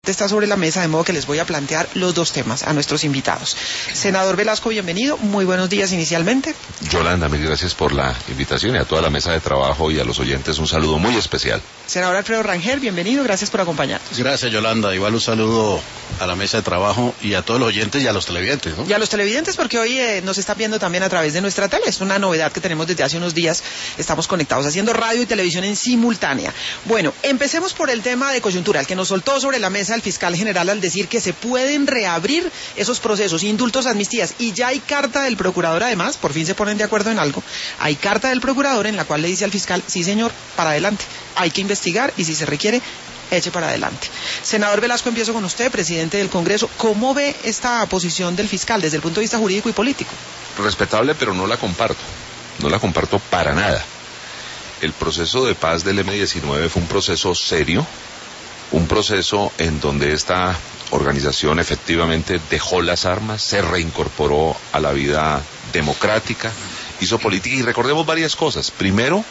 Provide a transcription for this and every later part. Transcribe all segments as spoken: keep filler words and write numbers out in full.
debate está sobre la mesa, de modo que les voy a plantear los dos temas a nuestros invitados. Senador Velasco, bienvenido, muy buenos días inicialmente. Yolanda, mil gracias por la invitación y a toda la mesa de trabajo y a los oyentes un saludo muy especial. Senador Alfredo Rangel, bienvenido, gracias por acompañarnos. Gracias, Yolanda, igual un saludo a la mesa de trabajo y a todos los oyentes y a los televidentes, ¿no? Y a los televidentes, porque hoy eh, nos está viendo también a través de nuestra tele, es una novedad que tenemos desde hace unos días, estamos conectados haciendo radio y televisión en simultánea. Bueno, empecemos por el tema de coyuntura, el que nos soltó sobre la mesa el fiscal general al decir que se pueden reabrir esos procesos, indultos, amnistías, y ya hay carta del procurador además, por fin se ponen de acuerdo en algo, hay carta del procurador en la cual le dice al fiscal, sí señor, para adelante, hay que investigar y si se requiere, eche para adelante. Senador Velasco, empiezo con usted, presidente del Congreso. ¿Cómo ve esta posición del fiscal desde el punto de vista jurídico y político? Respetable, pero no la comparto. No la comparto para nada. El proceso de paz del eme diecinueve fue un proceso serio, un proceso en donde esta organización efectivamente dejó las armas, se reincorporó a la vida democrática, hizo política y recordemos varias cosas. Primero,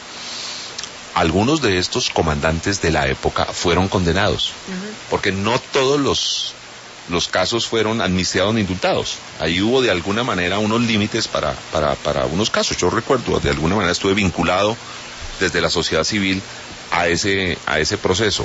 algunos de estos comandantes de la época fueron condenados, uh-huh. porque no todos los, los casos fueron amnistiados ni indultados. Ahí hubo de alguna manera unos límites para, para, para unos casos. Yo recuerdo, de alguna manera estuve vinculado desde la sociedad civil a ese, a ese proceso.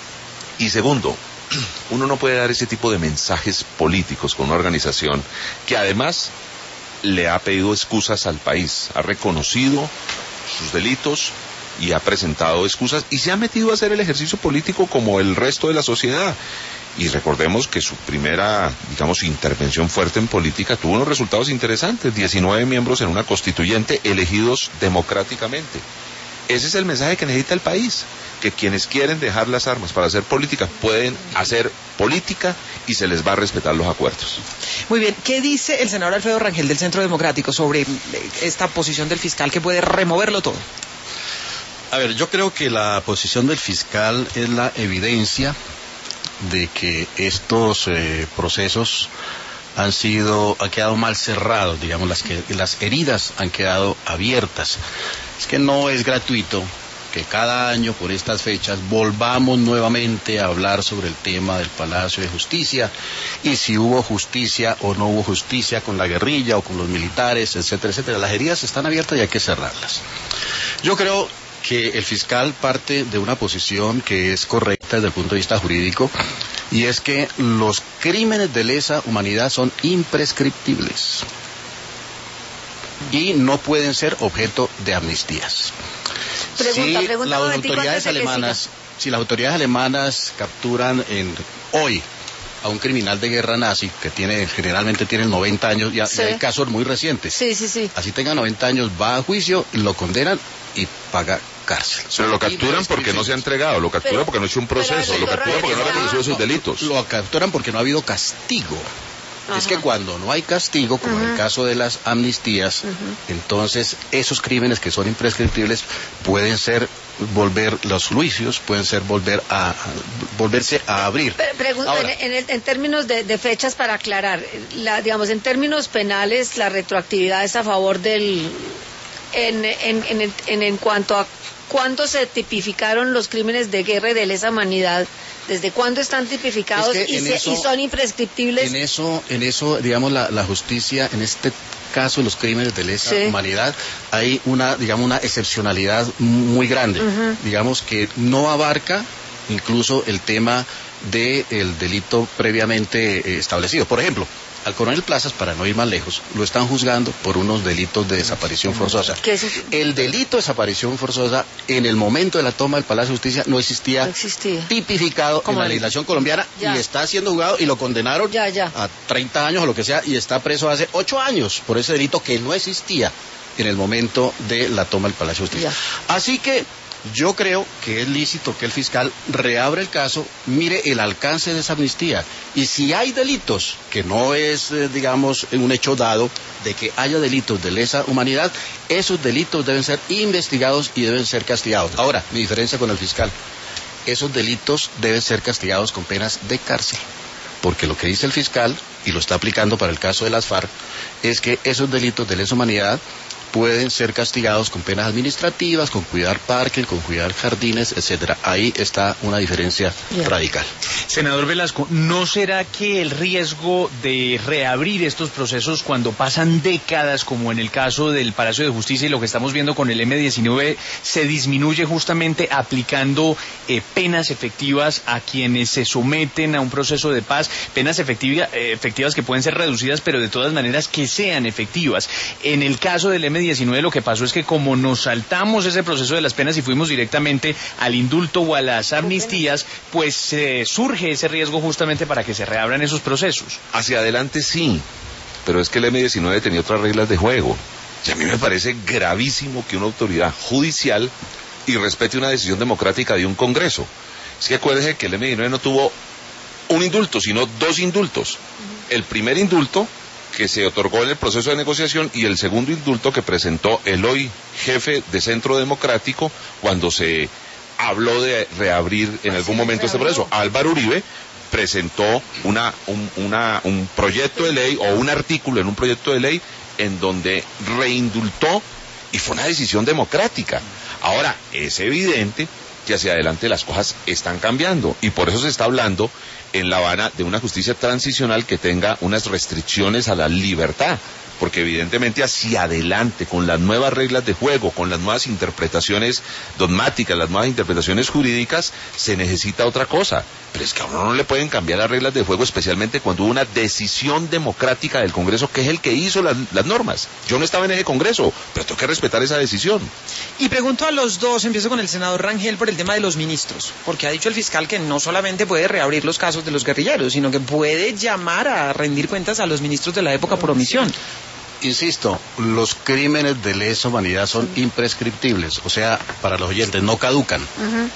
Y segundo, uno no puede dar ese tipo de mensajes políticos con una organización que además le ha pedido excusas al país, ha reconocido sus delitos y ha presentado excusas y se ha metido a hacer el ejercicio político como el resto de la sociedad. Y recordemos que su primera, digamos, intervención fuerte en política tuvo unos resultados interesantes, diecinueve miembros en una constituyente elegidos democráticamente. Ese es el mensaje que necesita el país, que quienes quieren dejar las armas para hacer política pueden hacer política y se les va a respetar los acuerdos. Muy bien, ¿qué dice el senador Alfredo Rangel del Centro Democrático sobre esta posición del fiscal que puede removerlo todo? A ver, yo creo que la posición del fiscal es la evidencia de que estos eh, procesos han sido, han quedado mal cerrados, digamos, las que las heridas han quedado abiertas. Es que no es gratuito que cada año por estas fechas volvamos nuevamente a hablar sobre el tema del Palacio de Justicia y si hubo justicia o no hubo justicia con la guerrilla o con los militares, etcétera, etcétera. Las heridas están abiertas y hay que cerrarlas. Yo creo que el fiscal parte de una posición que es correcta desde el punto de vista jurídico, y es que los crímenes de lesa humanidad son imprescriptibles y no pueden ser objeto de amnistías. Pregunta, si pregunta las autoridades alemanas, si las autoridades alemanas capturan en hoy a un criminal de guerra nazi que tiene generalmente tiene noventa años, ya, sí. ya hay casos muy recientes. Sí, sí, sí. Así tenga noventa años, va a juicio, lo condenan y paga cárcel. Pero lo capturan porque no se ha entregado, lo capturan pero, porque no ha hecho un proceso, lo capturan porque no ha reconocido sus delitos. Lo capturan porque no ha habido castigo. Ajá. Es que cuando no hay castigo, como uh-huh. en el caso de las amnistías, uh-huh. entonces esos crímenes que son imprescriptibles pueden ser volver los juicios, pueden ser volver a, a volverse a abrir. Pregunta, Ahora, en, en, en términos de, de fechas para aclarar, la, digamos en términos penales la retroactividad es a favor del en en en en, en cuanto a cuándo se tipificaron los crímenes de guerra y de lesa humanidad. ¿Desde cuándo están tipificados es que y, se, eso, y son imprescriptibles? En eso, en eso, digamos, la, la justicia, en este caso, los crímenes de lesa sí. humanidad, hay una, digamos, una excepcionalidad muy grande, uh-huh. digamos, que no abarca incluso el tema del delito previamente eh, establecido. Por ejemplo, al coronel Plazas, para no ir más lejos, lo están juzgando por unos delitos de desaparición forzosa. ¿Qué es? El delito de desaparición forzosa, en el momento de la toma del Palacio de Justicia, no existía, no existía. tipificado en la legislación colombiana ya. y está siendo juzgado y lo condenaron ya, ya. a treinta años o lo que sea y está preso hace ocho años por ese delito que no existía en el momento de la toma del Palacio de Justicia. Ya. Así que yo creo que es lícito que el fiscal reabra el caso, mire el alcance de esa amnistía y si hay delitos, que no es, eh, digamos, un hecho dado de que haya delitos de lesa humanidad, esos delitos deben ser investigados y deben ser castigados. Ahora, mi diferencia con el fiscal, esos delitos deben ser castigados con penas de cárcel, porque lo que dice el fiscal, y lo está aplicando para el caso de las FARC, es que esos delitos de lesa humanidad pueden ser castigados con penas administrativas, con cuidar parques, con cuidar jardines, etcétera. Ahí está una diferencia yeah. radical. Senador Velasco, ¿no será que el riesgo de reabrir estos procesos cuando pasan décadas, como en el caso del Palacio de Justicia y lo que estamos viendo con el eme diecinueve, se disminuye justamente aplicando eh, penas efectivas a quienes se someten a un proceso de paz, penas efectiva, eh, efectivas que pueden ser reducidas, pero de todas maneras que sean efectivas? En el caso del eme diecinueve lo que pasó es que como nos saltamos ese proceso de las penas y fuimos directamente al indulto o a las amnistías, pues eh, surge ese riesgo justamente para que se reabran esos procesos. Hacia adelante sí, pero es que el eme diecinueve tenía otras reglas de juego. Y a mí me parece gravísimo que una autoridad judicial irrespete una decisión democrática de un Congreso. Es que acuérdese que el eme diecinueve no tuvo un indulto, sino dos indultos. Uh-huh. El primer indulto que se otorgó en el proceso de negociación y el segundo indulto que presentó el hoy jefe de Centro Democrático cuando se habló de reabrir en algún momento este proceso. Álvaro Uribe presentó una, un, una, un proyecto de ley o un artículo en un proyecto de ley en donde reindultó y fue una decisión democrática. Ahora, es evidente que hacia adelante las cosas están cambiando y por eso se está hablando en La Habana de una justicia transicional que tenga unas restricciones a la libertad, porque evidentemente hacia adelante, con las nuevas reglas de juego, con las nuevas interpretaciones dogmáticas, las nuevas interpretaciones jurídicas, se necesita otra cosa. Pero es que a uno no le pueden cambiar las reglas de juego, especialmente cuando hubo una decisión democrática del Congreso, que es el que hizo las, las normas. Yo no estaba en ese Congreso, pero tengo que respetar esa decisión. Y pregunto a los dos, empiezo con el senador Rangel por el tema de los ministros, porque ha dicho el fiscal que no solamente puede reabrir los casos de los guerrilleros, sino que puede llamar a rendir cuentas a los ministros de la época por omisión. Insisto, los crímenes de lesa humanidad son imprescriptibles, o sea, para los oyentes, no caducan. Uh-huh.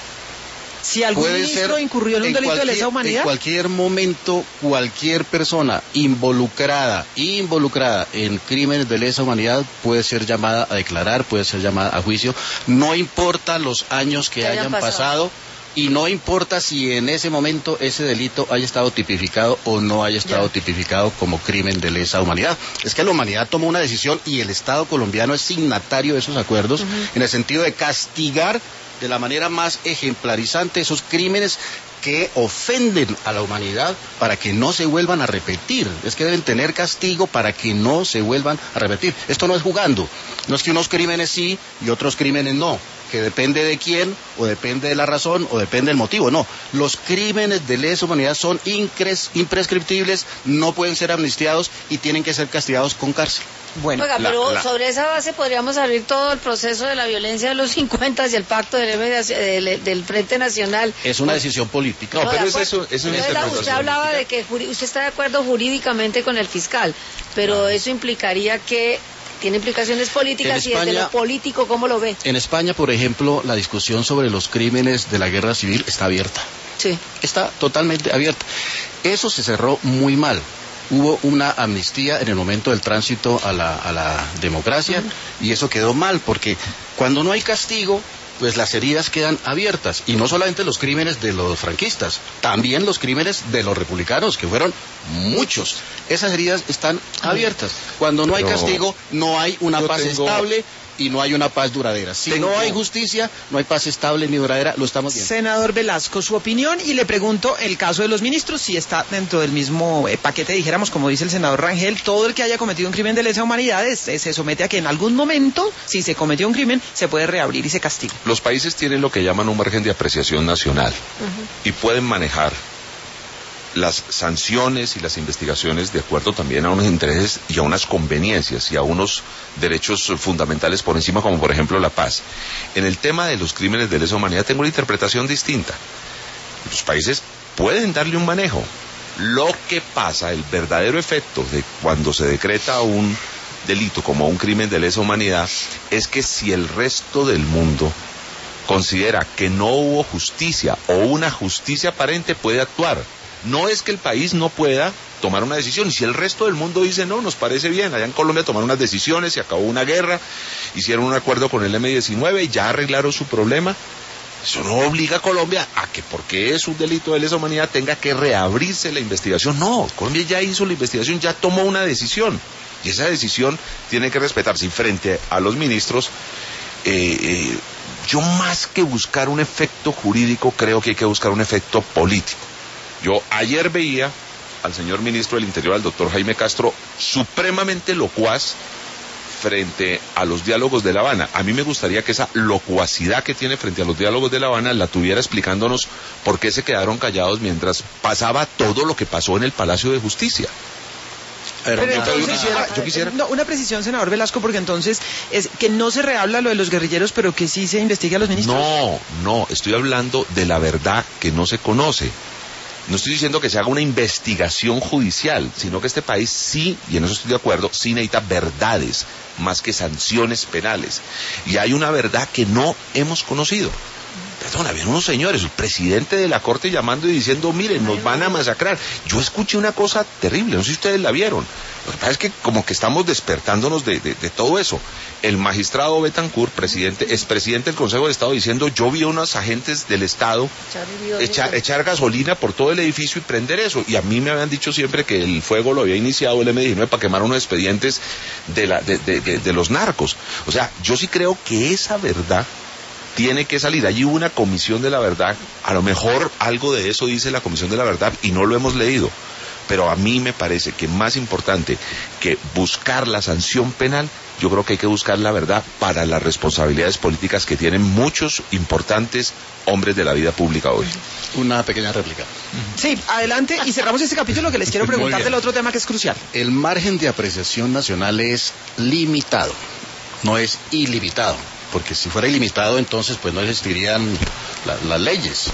Si algún Puede ministro ser incurrió en un en delito cualquier, de lesa humanidad, en cualquier momento, cualquier persona involucrada, involucrada en crímenes de lesa humanidad puede ser llamada a declarar, puede ser llamada a juicio, no importa los años que, que hayan, hayan pasado. pasado y no importa si en ese momento ese delito haya estado tipificado o no haya estado yeah. tipificado como crimen de lesa humanidad. Es que la humanidad tomó una decisión y el Estado colombiano es signatario de esos acuerdos, uh-huh. en el sentido de castigar de la manera más ejemplarizante esos crímenes que ofenden a la humanidad para que no se vuelvan a repetir. Es que deben tener castigo para que no se vuelvan a repetir. Esto no es jugando. No es que unos crímenes sí y otros crímenes no, que depende de quién, o depende de la razón, o depende del motivo. No, los crímenes de lesa humanidad son incres, imprescriptibles, no pueden ser amnistiados y tienen que ser castigados con cárcel. Bueno, Oiga, la, pero la... sobre esa base podríamos abrir todo el proceso de la violencia de los cincuenta y el pacto del, del, del Frente Nacional. Es una decisión política. No, no pero es eso, es una interpretación. Usted hablaba política. de que usted está de acuerdo jurídicamente con el fiscal, pero ah. eso implicaría que tiene implicaciones políticas España, y desde lo político, ¿cómo lo ve? En España, por ejemplo, la discusión sobre los crímenes de la guerra civil está abierta. Sí. Está totalmente abierta. Eso se cerró muy mal. Hubo una amnistía en el momento del tránsito a la, a la democracia uh-huh. y eso quedó mal porque cuando no hay castigo, pues las heridas quedan abiertas y no solamente los crímenes de los franquistas, también los crímenes de los republicanos, que fueron muchos. Esas heridas están abiertas. Cuando no hay Pero castigo, no hay una paz tengo... estable y no hay una paz duradera. Si tengo... no hay justicia, no hay paz estable ni duradera, lo estamos viendo. Senador Velasco, su opinión, y le pregunto el caso de los ministros, si está dentro del mismo eh, paquete, dijéramos, como dice el senador Rangel, todo el que haya cometido un crimen de lesa humanidad es, eh, se somete a que en algún momento, si se cometió un crimen, se puede reabrir y se castiga. Los países tienen lo que llaman un margen de apreciación nacional uh-huh. y pueden manejar las sanciones y las investigaciones de acuerdo también a unos intereses y a unas conveniencias y a unos derechos fundamentales por encima, como por ejemplo la paz. En el tema de los crímenes de lesa humanidad tengo una interpretación distinta. Los países pueden darle un manejo. Lo que pasa, el verdadero efecto de cuando se decreta un delito como un crimen de lesa humanidad, es que si el resto del mundo considera que no hubo justicia o una justicia aparente, puede actuar. No es que el país no pueda tomar una decisión, y si el resto del mundo dice no, nos parece bien, allá en Colombia tomaron unas decisiones, se acabó una guerra, hicieron un acuerdo con el eme diecinueve y ya arreglaron su problema, eso no obliga a Colombia a que porque es un delito de lesa humanidad tenga que reabrirse la investigación. No, Colombia ya hizo la investigación, ya tomó una decisión. Y esa decisión tiene que respetarse. Y frente a los ministros, eh, eh, yo más que buscar un efecto jurídico, creo que hay que buscar un efecto político. Yo ayer veía al señor ministro del Interior, al doctor Jaime Castro, supremamente locuaz frente a los diálogos de La Habana. A mí me gustaría que esa locuacidad que tiene frente a los diálogos de La Habana la tuviera explicándonos por qué se quedaron callados mientras pasaba todo lo que pasó en el Palacio de Justicia. Pero yo, entonces, yo quisiera, yo quisiera... No, una precisión, senador Velasco, porque entonces es que no se rehabla lo de los guerrilleros, pero que sí se investigue a los ministros. No, no, estoy hablando de la verdad que no se conoce. No estoy diciendo que se haga una investigación judicial, sino que este país sí, y en eso estoy de acuerdo, sí necesita verdades más que sanciones penales. Y hay una verdad que no hemos conocido. Perdón, habían unos señores, el presidente de la Corte llamando y diciendo, miren, nos van a masacrar. Yo escuché una cosa terrible, no sé si ustedes la vieron. Lo que pasa es que como que estamos despertándonos de, de, de todo eso. El magistrado Betancourt, presidente, expresidente del Consejo de Estado, diciendo, yo vi a unos agentes del Estado echar, echar gasolina por todo el edificio y prender eso. Y a mí me habían dicho siempre que el fuego lo había iniciado el eme diecinueve para quemar unos expedientes de, la, de, de, de, de los narcos. O sea, yo sí creo que esa verdad tiene que salir. Allí hubo una comisión de la verdad, a lo mejor algo de eso dice la comisión de la verdad y no lo hemos leído, pero a mí me parece que más importante que buscar la sanción penal, yo creo que hay que buscar la verdad para las responsabilidades políticas que tienen muchos importantes hombres de la vida pública hoy. Una pequeña réplica. Sí, adelante y cerramos este capítulo que les quiero preguntar del otro tema que es crucial. El margen de apreciación nacional es limitado, no es ilimitado. Porque si fuera ilimitado, entonces pues no existirían la, las leyes.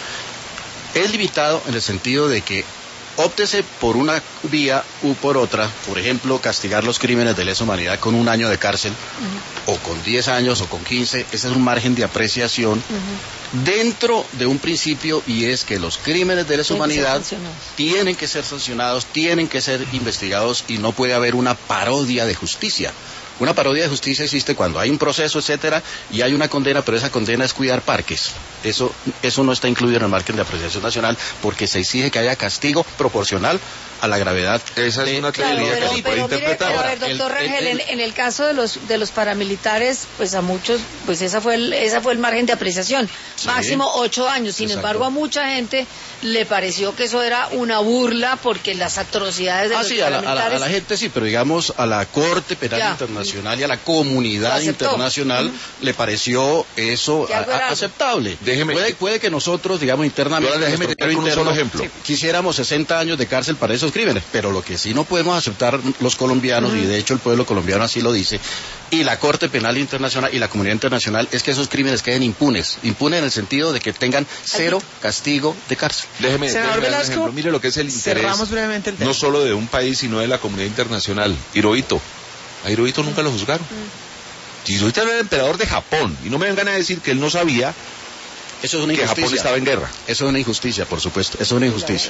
Es limitado en el sentido de que óptese por una vía u por otra, por ejemplo, castigar los crímenes de lesa humanidad con un año de cárcel, uh-huh. o con diez años, o con quince, ese es un margen de apreciación uh-huh. dentro de un principio, y es que los crímenes de lesa humanidad tienen que ser sancionados, tienen que ser investigados, y no puede haber una parodia de justicia. Una parodia de justicia existe cuando hay un proceso, etcétera, y hay una condena, pero esa condena es cuidar parques. Eso, eso no está incluido en el margen de apreciación nacional, porque se exige que haya castigo proporcional a la gravedad. Esa es una teoría claro, que se pero, puede pero interpretar. Mire, pero a ver, doctor el, Rangel, el, el, en, en el caso de los de los paramilitares, pues a muchos, pues esa fue el, esa fue el margen de apreciación, sí, máximo ocho años. Sin exacto. embargo, a mucha gente le pareció que eso era una burla porque las atrocidades de ah, los sí, paramilitares. A la, a, la, a la gente sí, pero digamos a la Corte Penal ya. Internacional y a la comunidad internacional uh-huh. le pareció eso a, a, aceptable. Déjeme, puede, puede que nosotros, digamos internamente, déjeme tener un solo ejemplo. Quisiéramos sesenta años de cárcel para esos crímenes, pero lo que sí no podemos aceptar los colombianos, uh-huh. y de hecho el pueblo colombiano así lo dice, y la Corte Penal Internacional y la comunidad internacional, es que esos crímenes queden impunes, impunes en el sentido de que tengan cero castigo de cárcel. Déjeme, déjeme dar un ejemplo. Mire lo que es el interés, brevemente el tema. no solo de un país, sino de la comunidad internacional. Hirohito, a Hirohito nunca lo juzgaron. Uh-huh. Hirohito era el emperador de Japón, y no me vengan a decir que él no sabía Eso es una injusticia. Que Japón estaba en guerra. Eso es una injusticia, por supuesto. Eso es una injusticia.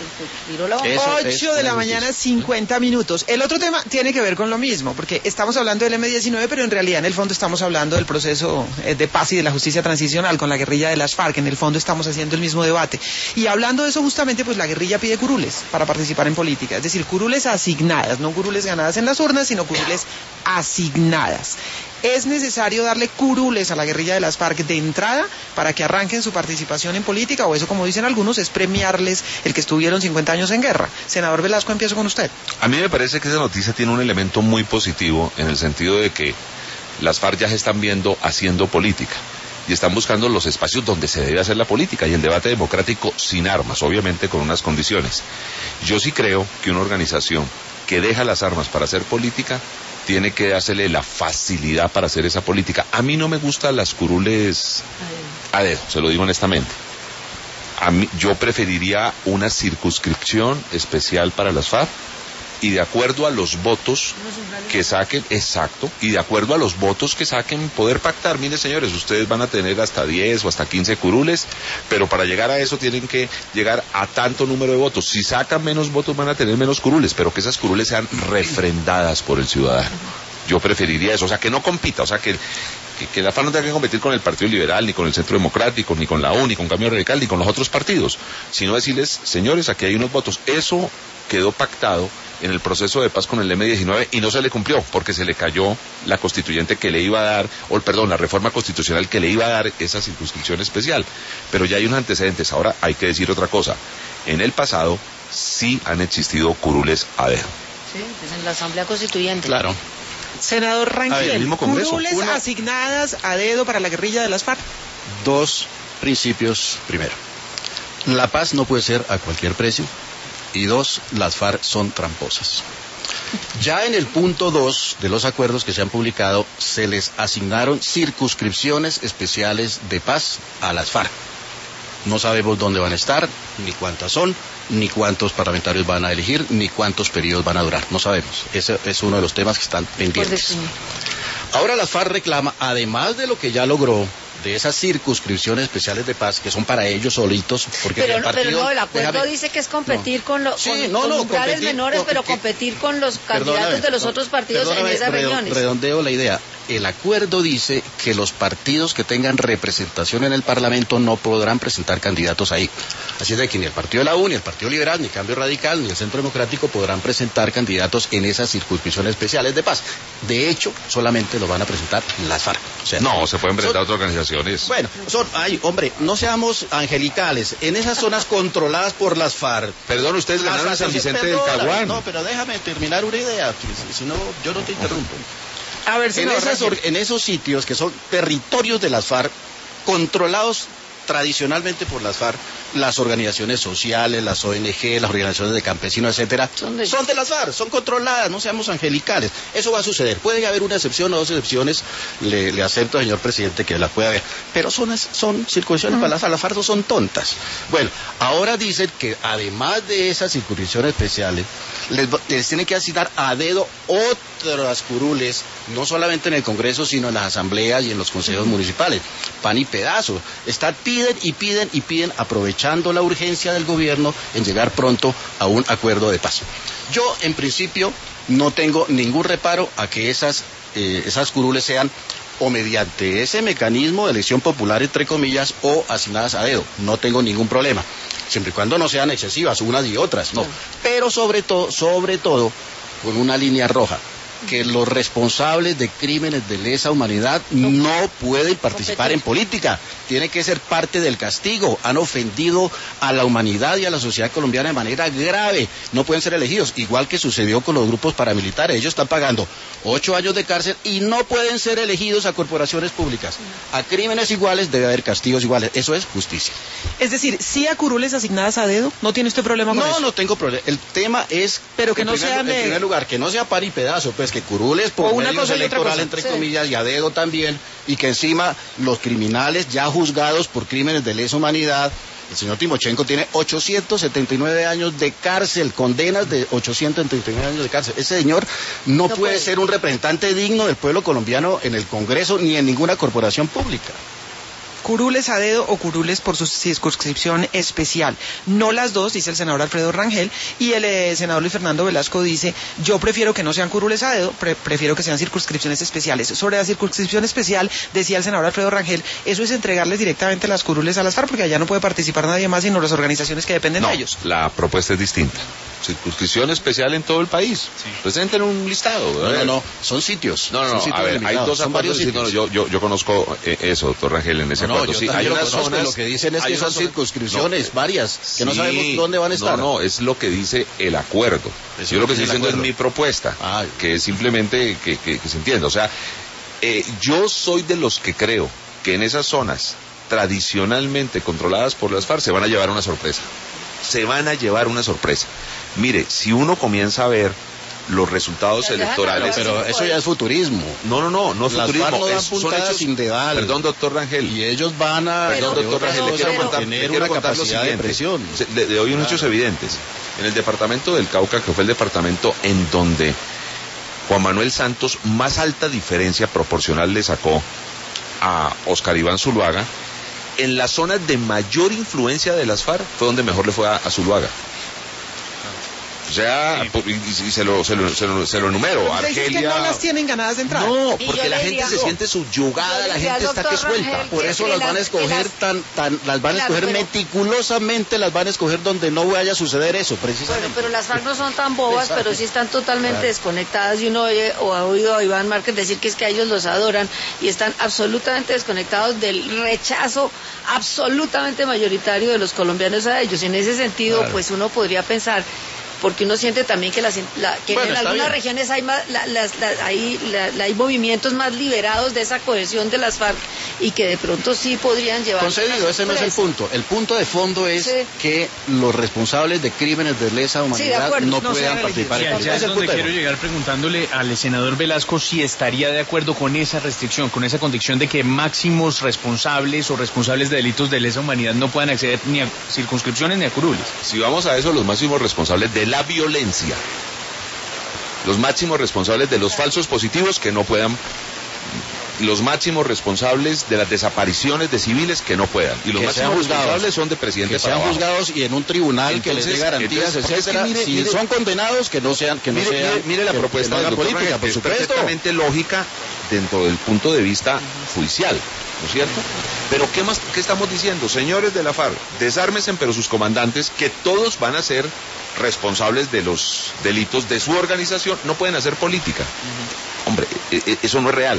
ocho de la mañana, cincuenta minutos. El otro tema tiene que ver con lo mismo, porque estamos hablando del eme diecinueve, pero en realidad en el fondo estamos hablando del proceso de paz y de la justicia transicional con la guerrilla de las FARC. En el fondo estamos haciendo el mismo debate. Y hablando de eso justamente, pues la guerrilla pide curules para participar en política. Es decir, curules asignadas, no curules ganadas en las urnas, sino curules asignadas. ¿Es necesario darle curules a la guerrilla de las FARC de entrada para que arranquen su participación en política? O eso, como dicen algunos, es premiarles el que estuvieron cincuenta años en guerra. Senador Velasco, empiezo con usted. A mí me parece que esa noticia tiene un elemento muy positivo en el sentido de que las FARC ya se están viendo haciendo política y están buscando los espacios donde se debe hacer la política y el debate democrático sin armas, obviamente con unas condiciones. Yo sí creo que una organización que deja las armas para hacer política tiene que dársele la facilidad para hacer esa política. A mí no me gustan las curules a dedo, se lo digo honestamente. A mí, yo preferiría una circunscripción especial para las FARC y de acuerdo a los votos que saquen, exacto, y de acuerdo a los votos que saquen, poder pactar. Mire, señores, ustedes van a tener hasta diez o hasta quince curules, pero para llegar a eso tienen que llegar a tanto número de votos. Si sacan menos votos van a tener menos curules, pero que esas curules sean refrendadas por el ciudadano. Yo preferiría eso, o sea, que no compita, o sea, que... que, que la FARC no tenga que competir con el Partido Liberal, ni con el Centro Democrático, ni con la U, ni con Cambio Radical, ni con los otros partidos, sino decirles, señores, aquí hay unos votos. Eso quedó pactado en el proceso de paz con el eme diecinueve y no se le cumplió porque se le cayó la constituyente que le iba a dar, o perdón, la reforma constitucional que le iba a dar esa circunscripción especial. Pero ya hay unos antecedentes. Ahora hay que decir otra cosa. En el pasado sí han existido curules a dedo. Sí, es en la Asamblea Constituyente. Claro. Senador A ver, el Rangel, mismo Congreso. curules Uno- asignadas a dedo para la guerrilla de las FARC. Dos principios. Primero, la paz no puede ser a cualquier precio. Y dos, las FARC son tramposas. Ya en el punto dos de los acuerdos que se han publicado, se les asignaron circunscripciones especiales de paz a las FARC. No sabemos dónde van a estar, ni cuántas son, ni cuántos parlamentarios van a elegir, ni cuántos periodos van a durar. No sabemos. Ese es uno de los temas que están Por pendientes. definir. Ahora las FARC reclama, además de lo que ya logró, de esas circunscripciones especiales de paz, que son para ellos solitos, porque Pero, el no- partido... pero no, el acuerdo déjame- dice que es competir No. con, los Sí, con, no, con no, umbrales competir, menores, co- pero que- competir con los Perdóname, candidatos de los no, otros partidos en perdóname, esas redo- regiones. Redondeo la idea. El acuerdo dice que los partidos que tengan representación en el Parlamento no podrán presentar candidatos ahí. Así es de que ni el Partido de la U, ni el Partido Liberal, ni Cambio Radical, ni el Centro Democrático podrán presentar candidatos en esas circunscripciones especiales de paz. De hecho, solamente lo van a presentar las FARC. O sea, No, se pueden presentar son- otras organizaciones. Bueno, son, ay, hombre, no seamos angelicales. En esas zonas controladas por las FARC. Perdón, ustedes ganaron en San Vicente del Perdóname, Caguán. No, pero déjame terminar una idea, que si si no, yo no te interrumpo. A ver, En, senador esas Rangel. or- en esos sitios que son territorios de las FARC, controlados tradicionalmente por las FARC, las organizaciones sociales, las O N G, las organizaciones de campesinos, etcétera, Son de- son de las FARC, son controladas, no seamos angelicales. Eso va a suceder. Puede haber una excepción o dos excepciones, le, le acepto, señor presidente, que la puede haber, pero son, son circunscripciones para las FARC, las FARC no son tontas. Bueno, ahora dicen que además de esas circunscripciones especiales, les, va- les tienen que asignar a dedo otras curules, no solamente en el Congreso, sino en las asambleas y en los consejos municipales. Pan y pedazo. Está, piden y piden y piden, aprovechando la urgencia del gobierno en llegar pronto a un acuerdo de paz. Yo, en principio, no tengo ningún reparo a que esas, eh, esas curules sean o mediante ese mecanismo de elección popular, entre comillas, o asignadas a dedo. No tengo ningún problema. Siempre y cuando no sean excesivas unas y otras, no. Pero sobre todo, sobre todo, con una línea roja, que los responsables de crímenes de lesa humanidad no pueden participar en política, tienen que ser parte del castigo, han ofendido a la humanidad y a la sociedad colombiana de manera grave, no pueden ser elegidos, igual que sucedió con los grupos paramilitares, ellos están pagando ocho años de cárcel y no pueden ser elegidos a corporaciones públicas, a crímenes iguales debe haber castigos iguales, eso es justicia. Es decir, sí a curules asignadas a dedo, ¿no tiene usted problema con No, eso? no tengo problema. El tema es, Pero que en no primer, sean, en eh, primer lugar, que no sea par y pedazo, pues que curules O por una medios cosa y otra electoral, cosa. entre Sí. comillas, y a dedo también, y que encima los criminales ya juzgados por crímenes de lesa humanidad, el señor Timochenko tiene ochocientos setenta y nueve años de cárcel, condenas de ochocientos setenta y nueve años de cárcel. Ese señor no, No puede, puede. ser un representante digno del pueblo colombiano en el Congreso ni en ninguna corporación pública. Curules a dedo o curules por su circunscripción especial. No las dos, dice el senador Alfredo Rangel, y el eh, senador Luis Fernando Velasco dice, yo prefiero que no sean curules a dedo, pre- prefiero que sean circunscripciones especiales. Sobre la circunscripción especial, decía el senador Alfredo Rangel, eso es entregarles directamente las curules a las FARC, porque allá no puede participar nadie más sino las organizaciones que dependen No, de ellos. la propuesta es distinta. Circunscripción especial en todo el país. Presenten un listado. No, a ver. no, no, son sitios. No, no, son no, sitios a ver, hay delimitados, dos son acuerdos. varios Sí, no, sitios. yo, yo, yo conozco eh, eso, doctor Rangel, en ese No, no, acuerdo. yo Sí, también hay lo unas conozco, zonas, lo que dicen es hay que son unas zonas- circunscripciones no, varias, que no sí, sabemos dónde van a estar. No, no, es lo que dice el acuerdo. Eso Yo lo que dice estoy el diciendo es acuerdo. mi propuesta, Ah. que es simplemente que, que, que se entienda. O sea, eh, yo soy de los que creo que en esas zonas tradicionalmente controladas por las FARC se van a llevar una sorpresa. Se van a llevar una sorpresa. Mire, si uno comienza a ver los resultados Las dejan electorales... hablar, Pero eso ya es futurismo. No, no, no, no es Las futurismo. FARC no dan es- son puntadas hechos... sin dedal. Perdón, doctor Rangel. Y ellos van a, Perdón, Pero- doctor Rangel, le pero- quiero pero- contar, le tener quiero una contar lo capacidad de siguiente. presión. Se- Le, le doy unos hechos evidentes. En el departamento del Cauca, que fue el departamento en donde Juan Manuel Santos más alta diferencia proporcional le sacó a Oscar Iván Zuluaga, en las zonas de mayor influencia de las FARC fue donde mejor le fue a, a Zuluaga. sea, Sí. y, y se, lo, se, lo, se, lo, se lo enumero. Usted dice Argelia... que no las tienen ganadas de entrada. No, Y porque yo la le gente diría- se siente subyugada, yo la le diría gente al está que doctor suelta. Rangel Por eso que las van a las- escoger que las- tan, tan, las van a Claro, escoger pero- meticulosamente, las van a escoger donde no vaya a suceder eso, Bueno, precisamente. pero las FARC no son tan bobas, Exacto. pero sí están totalmente Claro. desconectadas y uno oye, o ha oído a Iván Márquez decir que es que a ellos los adoran y están absolutamente desconectados del rechazo absolutamente mayoritario de los colombianos a ellos. En ese sentido, Claro. pues uno podría pensar, porque uno siente también que, las, la, que Bueno, en está algunas bien. regiones hay, más, la, las- la- hay, la- la- hay movimientos más liberados de esa cohesión de las FARC y que de pronto sí podrían llevar... Concedido, ese no es el punto. El punto de fondo es Sí. que los responsables de crímenes de lesa humanidad acuerdo. no, No puedan sean participar Y en elegidos. allá política. es Ese es el donde punto de quiero fondo. llegar preguntándole al senador Velasco si estaría de acuerdo con esa restricción, con esa condición de que máximos responsables o responsables de delitos de lesa humanidad no puedan acceder ni a circunscripciones ni a curules. Si vamos a eso, los máximos responsables de la violencia, los máximos responsables de los falsos positivos que no puedan, los máximos responsables de las desapariciones de civiles que no puedan, y los Que máximos sean juzgados. responsables son de presidente Que para sean abajo. juzgados y en un tribunal que les dé Entonces, garantías, entonces, porque es que etcétera. mire, Si mire- son condenados, que no sean, que no Mire, sean, mire, mire la que- propuesta que no del hagan doctor política, Rangel, por que es supuesto. perfectamente lógica dentro del punto de vista judicial, ¿no es cierto? Pero ¿qué más, qué estamos diciendo? Señores de la FARC, desármense, pero sus comandantes, que todos van a ser responsables de los delitos de su organización, no pueden hacer política. Hombre, e- e- eso no es real.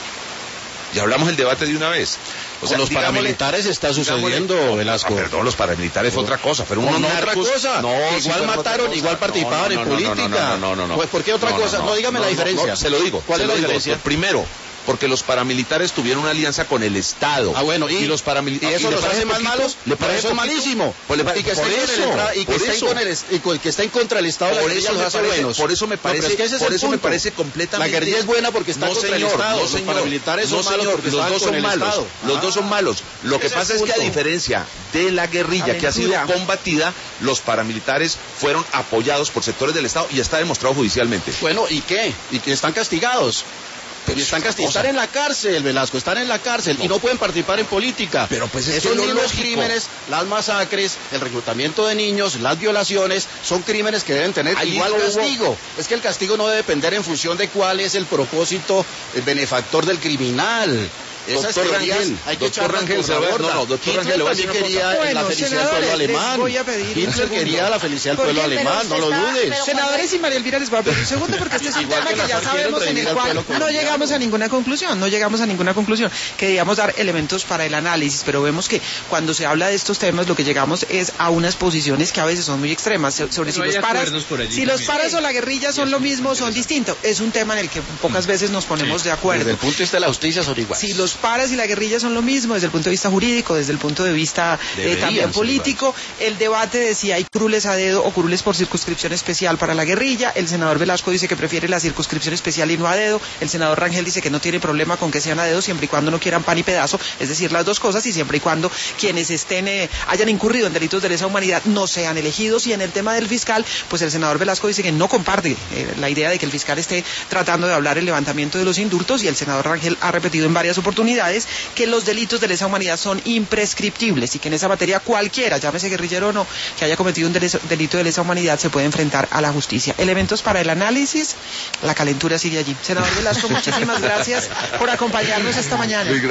Ya hablamos el debate de una vez. O Con los digámosle- paramilitares está sucediendo, digámosle- Velasco. Ah, perdón, los paramilitares fue otra cosa, pero unos No, no, otra narcos- cosa. No, sí, igual pero mataron, otra cosa. igual participaban No, no, en no, política. No, no, no, no. Pues, ¿por qué otra No, cosa? No, dígame la no, diferencia. no, se lo digo. ¿Cuál se es lo la digo. diferencia? Primero, porque los paramilitares tuvieron una alianza con el Estado. Ah, bueno, y, los paramilitares. ¿y eso los hace más malos? ¿Le Pero parece eso es poquito? malísimo. Pues le y que por estén con el eso, entra- y que por estén eso. con el est- y con- que estén contra el Estado, la Por guerrilla eso los me hace parece- buenos. por eso me No, pero parece- es que ese es por el eso me punto. parece completamente- La guerrilla es buena porque está No, contra señor, el Estado. no, Los señor. paramilitares son No, malos señor, porque los estaban dos con son el malos. Estado. Los Ah. dos son malos. Lo que Ese pasa es es el que a punto. diferencia de la guerrilla que ha sido Aventura. combatida, los paramilitares fueron apoyados por sectores del Estado y está demostrado judicialmente. Bueno, ¿y qué? Y que están castigados. Pero Y están es otra castigados. cosa. Están en la cárcel, Velasco, están en la cárcel y no pueden participar en política. Pero pues es esos que lo mismos lógico. crímenes, las masacres, el reclutamiento de niños, las violaciones, son crímenes que deben tener Allí igual no hubo- castigo. Es que el castigo no debe depender en función de cuál es el propósito, el benefactor del criminal. Esas Doctor teorías Rangel, hay que doctor echarlas Rangel, por se la va- borda. no, no, doctor Hitler Rangel, le voy a también decir una quería cosa. Bueno, la felicidad del senadores, pueblo les alemán. voy a pedir un Hitler segundo. quería la felicidad del pueblo Porque- alemán, no lo pero usted dudes. está- Senadores y María Elvira les voy a pedir un segundo porque este es un Igual tema que que las ya FARC quieren sabemos en redimir el al cual pueblo no colombiano. llegamos a ninguna conclusión, no llegamos a ninguna conclusión, que digamos dar elementos para el análisis, pero vemos que cuando se habla de estos temas lo que llegamos es a unas posiciones que a veces son muy extremas so- sobre Pero si hay los paras, acuerdos por allí si los también. paras o la guerrilla son lo mismo, son distintos. Es un tema en el que pocas veces nos ponemos de acuerdo. Desde el punto de vista de la justicia son iguales. Si los paras y la guerrilla son lo mismo desde el punto de vista jurídico, desde el punto de vista eh, Deberían también ser político, el debate de si hay curules a dedo o curules por circunscripción especial para la guerrilla, el senador Velasco dice que prefiere la circunscripción especial y no a dedo, el senador Rangel dice que no tiene problema con que sean a dedo siempre y cuando no quieran pan y pedazo, es decir, las dos cosas, y siempre y cuando quienes estén eh, hayan incurrido en delitos de lesa humanidad no sean elegidos. Y en el tema del fiscal, pues el senador Velasco dice que no comparte eh, la idea de que el fiscal esté tratando de hablar el levantamiento de los indultos, y el senador Rangel ha repetido en varias oportunidades que los delitos de lesa humanidad son imprescriptibles y que en esa materia cualquiera, llámese guerrillero o no, que haya cometido un dele- delito de lesa humanidad se puede enfrentar a la justicia. Elementos para el análisis, la calentura sigue allí. Senador Velasco, muchísimas gracias por acompañarnos esta mañana.